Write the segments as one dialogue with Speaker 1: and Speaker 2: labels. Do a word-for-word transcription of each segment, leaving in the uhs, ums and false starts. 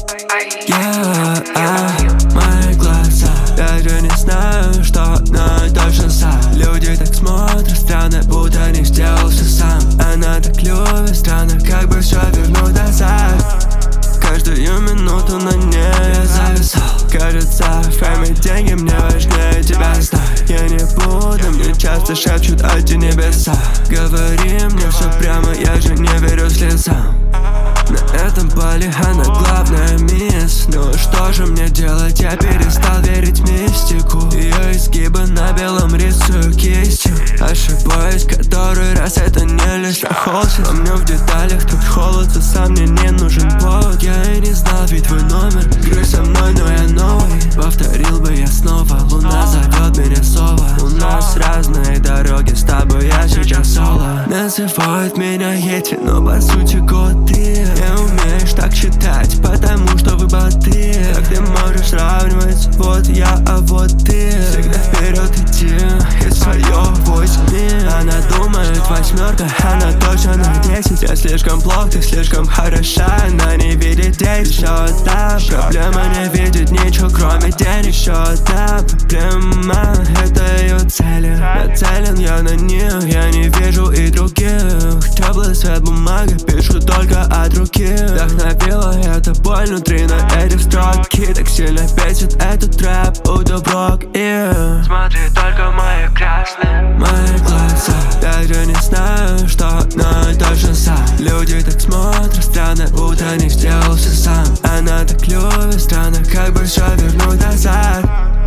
Speaker 1: Я, а, мои глаза, даже не знаю, что одно и то же сам. Люди так смотрят странно, будто не сделал все сам. Она так любит странно, как бы все вернуть назад. Каждую минуту на ней я зависал. Кажется, фэм и деньги мне важнее тебя, знай. Я не буду, мне часто шепчут эти небеса. Говори мне все прямо, я же не верю слезам. На этом поле она главная мисс. Ну что же мне делать, я перестал верить в мистику. Ее изгибы на белом рисую кистью. Ошибаюсь который раз, это не лишь холст. Помню в деталях тут холод, а сам мне не нужен повод. Я и не знал, ведь твой номер грыз со мной, но я новый. Повторил бы я снова, луна зовет меня сова. У нас разные дороги, с тобой я сейчас соло. Называют меня Йети, но по сути кот ты. Не умеешь так считать, потому что вы боты. Как ты можешь сравнивать, вот я, а вот ты. Всегда вперед иди, и свое возьми. Она думает восьмерка, она точно на десять. Я слишком плох, ты слишком хороша. Она не видит здесь еще одна проблема, не видит ничего кроме денег. Еще одна проблема, это ее цели. Нацелен я на них, я не вижу и других. Теплый свет бумага, пишу только от руки. Вдохновила эта боль внутри на эти строки. Так сильно бесит этот рэп, удоброк и смотри только мои красные, мои глаза. Даже не знаю, что одно и то же сам. Люди так смотрят странно, будто не сделался сам. Она так любит странно, как бы все вернуть назад.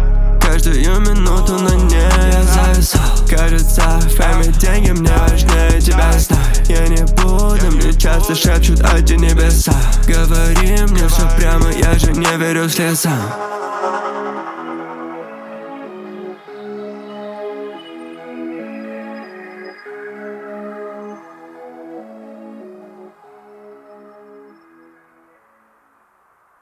Speaker 1: Каждую минуту на ней я зависал. Кажется, фэм и деньги мне важнее тебя, знай. Я не буду, мне часто шепчут эти небеса. Говори мне все прямо, я же не верю слезам.